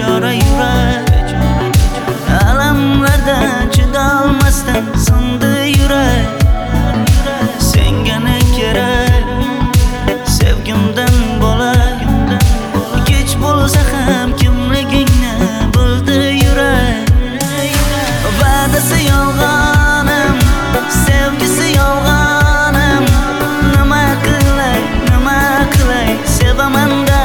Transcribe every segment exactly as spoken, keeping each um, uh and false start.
bechora yurak, alamlardan chidolmasdan sindi yurak. Senga ne kerak sevgimdan bo'lak, kech bo'lsa ham kimligingni bildi yurak. Va'dasi yolg'onim, sevgisi yolg'onim, nima qilay, nima qilay sevaman-da.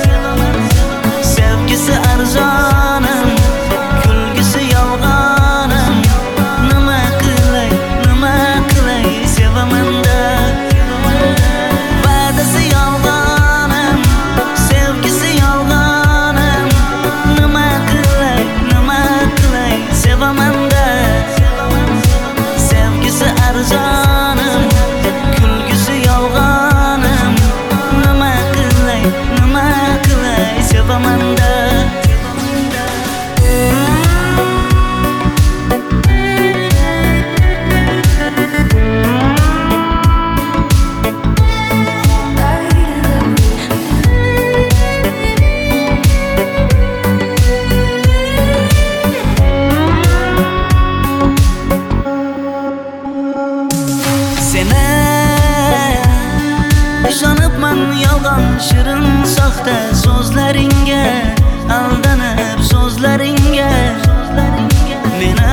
Sevgisi arzonim, kulgisi yolg'onim, nima qilay, nima qilay sevaman-da. Va'dasi yolg'onim, sevgisi yolg'onim, nima qilay, nima qilay sevaman-da. Sevgisi arzonim, kulgisi yolg'onim, nima qilay, nima qilay sevaman-da. Ishonibman yolg'on shirin soxta so'zlaringga, aldanib so'zlaringga. Meni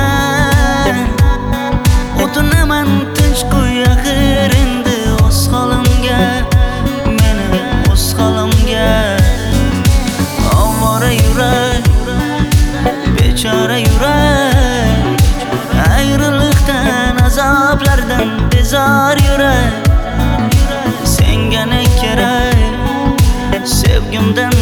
o'tinaman tinch qo'y axir endi o'z holimga, meni o'z holimga. Ovora yurak, bechora yurak, ayriliqdan azoblardan bezor yurak. Senga ne kerak sevgimdan